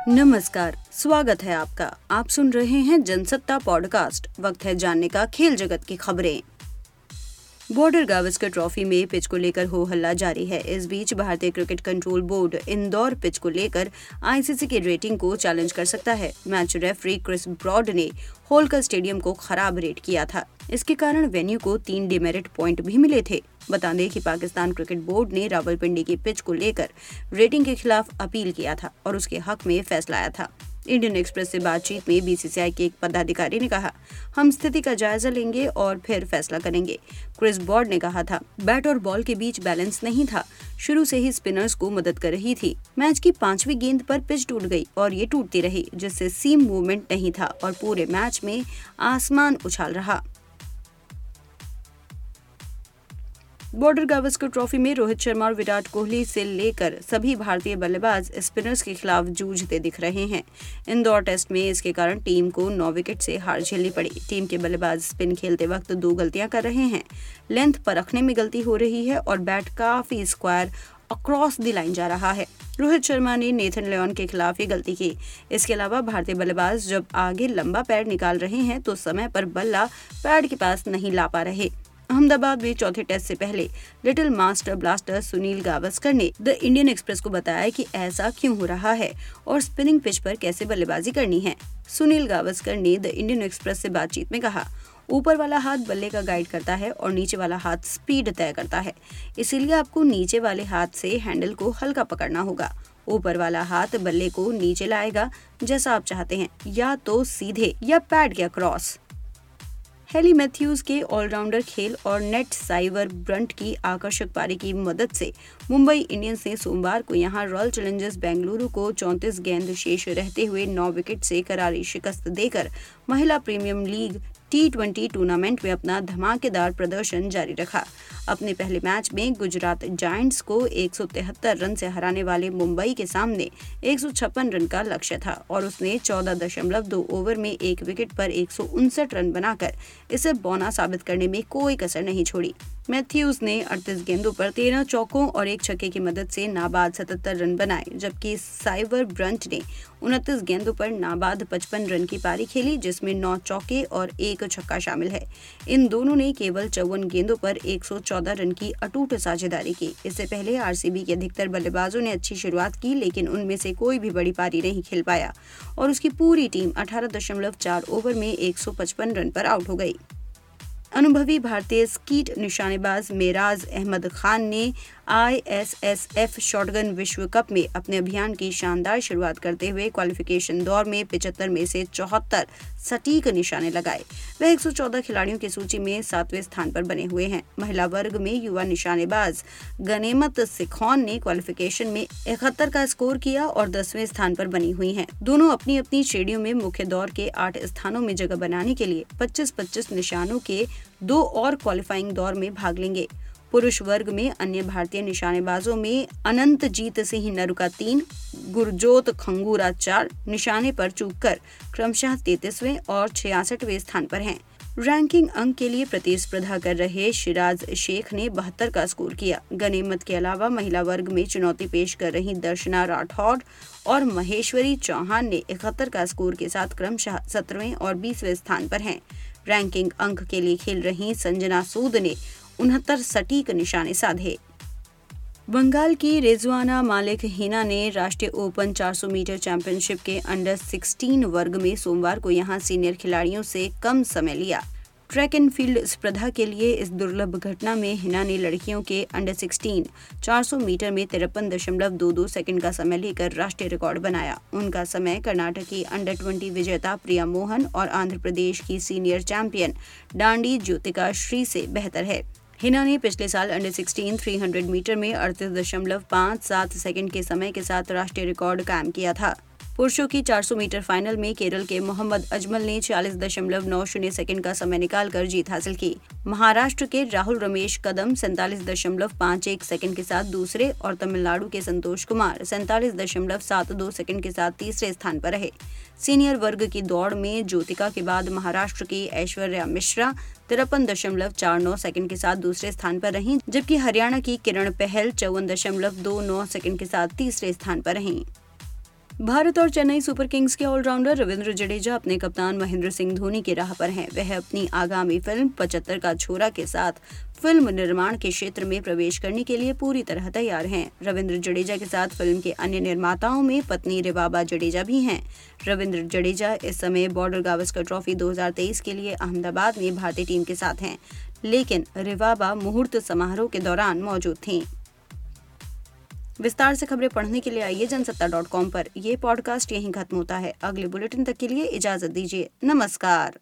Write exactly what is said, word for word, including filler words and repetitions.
नमस्कार, स्वागत है आपका। आप सुन रहे हैं जनसत्ता पॉडकास्ट। वक्त है जानने का खेल जगत की खबरें। बॉर्डर गावस्कर ट्रॉफी में पिच को लेकर हो हल्ला जारी है। इस बीच भारतीय cricket control board Indore pitch को लेकर आईसीसी की रेटिंग को चैलेंज कर सकता है। मैच रेफरी क्रिस ब्रॉड ने होलकर स्टेडियम को खराब रेट किया था। इसके कारण वेन्यू को तीन डिमेरिट पॉइंट भी मिले थे। बता दें कि पाकिस्तान क्रिकेट बोर्ड ने रावलपिंडी की पिच को लेकर रेटिंग के खिलाफ अपील किया था और उसके हक में फैसला आया था। इंडियन एक्सप्रेस से बातचीत में बीसीसीआई के एक पदाधिकारी ने कहा, हम स्थिति का जायजा लेंगे और फिर फैसला करेंगे। क्रिस ब्रॉड ने कहा था, बैट और बॉल के बीच बैलेंस नहीं था। शुरू से ही स्पिनर्स को मदद कर रही थी। मैच की पांचवी गेंद पर पिच टूट गई और ये टूटती रही, जिससे सीम मूवमेंट नहीं था और पूरे मैच में आसमान उछाल रहा। बॉर्डर गावस्कर ट्रॉफी में रोहित शर्मा और विराट कोहली से लेकर सभी भारतीय बल्लेबाज स्पिनर्स के खिलाफ जूझते दिख रहे हैं। इंदौर टेस्ट में इसके कारण टीम को नौ विकेट से हार झेलनी पड़ी। टीम के बल्लेबाज स्पिन खेलते वक्त दो गलतियां कर रहे हैं। लेंथ परखने में गलती हो रही है और बैट काफी स्क्वायर अक्रॉस द लाइन जा रहा है। रोहित शर्मा ने नेथन लियोन के खिलाफ ये गलती की। इसके अलावा भारतीय बल्लेबाज जब आगे लंबा पैड निकाल रहे हैं तो समय पर बल्ला पैड के पास नहीं ला पा रहे। अहमदाबाद में चौथे टेस्ट से पहले little master blaster Sunil Gavaskar ने द इंडियन एक्सप्रेस को बताया कि ऐसा क्यों हो रहा है और स्पिनिंग पिच पर कैसे बल्लेबाजी करनी है। सुनील गावस्कर ने द इंडियन एक्सप्रेस से बातचीत में कहा, ऊपर वाला हाथ बल्ले का गाइड करता है और नीचे वाला हाथ स्पीड तय करता है। इसीलिए आपको नीचे वाले हाथ से हैंडल को हल्का पकड़ना होगा। ऊपर वाला हाथ बल्ले को नीचे लाएगा जैसा आप चाहते हैं, या तो सीधे या पैड के अक्रॉस। हेली मैथ्यूज के ऑलराउंडर खेल और नेट साइवर ब्रंट की आकर्षक पारी की मदद से मुंबई इंडियंस ने सोमवार को यहां रॉयल चैलेंजर्स बेंगलुरु को चौंतीस गेंद शेष रहते हुए नौ विकेट से करारी शिकस्त देकर महिला premier league T twenty tournament में अपना धमाकेदार प्रदर्शन जारी रखा। अपने पहले मैच में गुजरात जायंट्स को एक सौ तिहत्तर रन से हराने वाले मुंबई के सामने एक सौ छप्पन रन का लक्ष्य था और उसने चौदह दशमलव दो ओवर में एक विकेट पर एक सौ उनसठ रन बनाकर इसे बौना साबित करने में कोई कसर नहीं छोड़ी। मैथ्यूज ने अड़तीस गेंदों पर तेरह चौकों और एक छक्के की मदद से नाबाद सतहत्तर रन बनाए, जबकि साइवर ब्रंट ने उनतीस गेंदों पर नाबाद पचपन रन की पारी खेली, जिसमें नौ चौके और एक छक्का शामिल है। इन दोनों ने केवल चौवन गेंदों पर एक सौ चौदह रन की अटूट साझेदारी की। इससे पहले आरसीबी के अधिकतर बल्लेबाजों ने अच्छी शुरुआत की, लेकिन उनमें से कोई भी बड़ी पारी नहीं खेल पाया और उसकी पूरी टीम अठारह दशमलव चार ओवर में एक सौ पचपन रन पर आउट हो गई। अनुभवी भारतीय स्कीट निशानेबाज मेराज अहमद खान ने आईएसएसएफ शॉटगन विश्व कप में अपने अभियान की शानदार शुरुआत करते हुए क्वालिफिकेशन दौर में पचहत्तर में से चौहत्तर सटीक निशाने लगाए। वह एक सौ चौदह खिलाड़ियों की सूची में सातवें स्थान पर बने हुए हैं। महिला वर्ग में युवा निशानेबाज गनेमत सिखौन ने क्वालिफिकेशन में इकहत्तर का स्कोर किया और दसवें स्थान पर बनी हुई हैं। दोनों अपनी अपनी श्रेणियों में मुख्य दौर के आठ स्थानों में जगह बनाने के लिए पच्चीस पच्चीस निशानों के दो और क्वालिफाइंग दौर में भाग लेंगे। पुरुष वर्ग में अन्य भारतीय निशानेबाजों में अनंतजीत सिंह नरुका तीन, गुरजोत खंगूरा चार निशाने पर चूक कर क्रमशः तैंतीसवें और छियासठवें स्थान पर हैं। रैंकिंग अंक के लिए प्रतिस्पर्धा कर रहे शिराज शेख ने बहत्तर का स्कोर किया। गनीमत के अलावा महिला वर्ग में चुनौती पेश कर रही दर्शना राठौड़ और महेश्वरी चौहान ने इकहत्तर का स्कोर के साथ क्रमशः सत्रहवें और बीसवें स्थान पर हैं। रैंकिंग अंक के लिए खेल रही संजना सूद ने उनहत्तर सटीक निशाने साधे। बंगाल की रिजवाना मालिक हिना ने राष्ट्रीय ओपन चार सौ मीटर चैंपियनशिप के अंडर सोलह वर्ग में सोमवार को यहां सीनियर खिलाड़ियों से कम समय लिया। ट्रैक एंड फील्ड स्पर्धा के लिए इस दुर्लभ घटना में हिना ने लड़कियों के अंडर सोलह चार सौ मीटर में तिरपन दशमलव दो दो सेकंड का समय लेकर राष्ट्रीय रिकॉर्ड बनाया। उनका समय कर्नाटक की अंडर बीस विजेता प्रिया मोहन और आंध्र प्रदेश की सीनियर चैंपियन डांडी ज्योतिका श्री से बेहतर है। हिना ने पिछले साल अंडर सोलह तीन सौ मीटर में अड़तीस दशमलव पाँच सात सेकंड के समय के साथ राष्ट्रीय रिकॉर्ड कायम किया था। पुरुषों की चार सौ मीटर फाइनल में केरल के मोहम्मद अजमल ने छियालीस दशमलव नौ शून्य सेकंड का समय निकालकर जीत हासिल की। महाराष्ट्र के राहुल रमेश कदम सैंतालीस दशमलव पाँच एक सेकंड के साथ दूसरे और तमिलनाडु के संतोष कुमार सैंतालीस दशमलव सात दो सेकंड के साथ तीसरे स्थान पर रहे। सीनियर वर्ग की दौड़ में ज्योतिका के बाद महाराष्ट्र की ऐश्वर्या मिश्रा तिरपन दशमलव चार नौ सेकंड के साथ दूसरे स्थान पर रहीं, जबकि हरियाणा की किरण पहल चौवन दशमलव दो नौ सेकंड के साथ तीसरे स्थान पर रहीं। भारत और चेन्नई सुपर किंग्स के ऑलराउंडर रविंद्र जडेजा अपने कप्तान महेंद्र सिंह धोनी की राह पर हैं। वह अपनी आगामी फिल्म पचहत्तर का छोरा के साथ फिल्म निर्माण के क्षेत्र में प्रवेश करने के लिए पूरी तरह तैयार हैं। रविंद्र जडेजा के साथ फिल्म के अन्य निर्माताओं में पत्नी रिवाबा जडेजा भी हैं। रविंद्र जडेजा इस समय बॉर्डर गावस्कर ट्रॉफी दो हज़ार तेईस के लिए अहमदाबाद में भारतीय टीम के साथ हैं, लेकिन रिवाबा मुहूर्त समारोह के दौरान मौजूद थीं। विस्तार से खबरें पढ़ने के लिए आइए जनसत्ता डॉट कॉम पर। यह पॉडकास्ट यहीं खत्म होता है। अगले बुलेटिन तक के लिए इजाजत दीजिए। नमस्कार।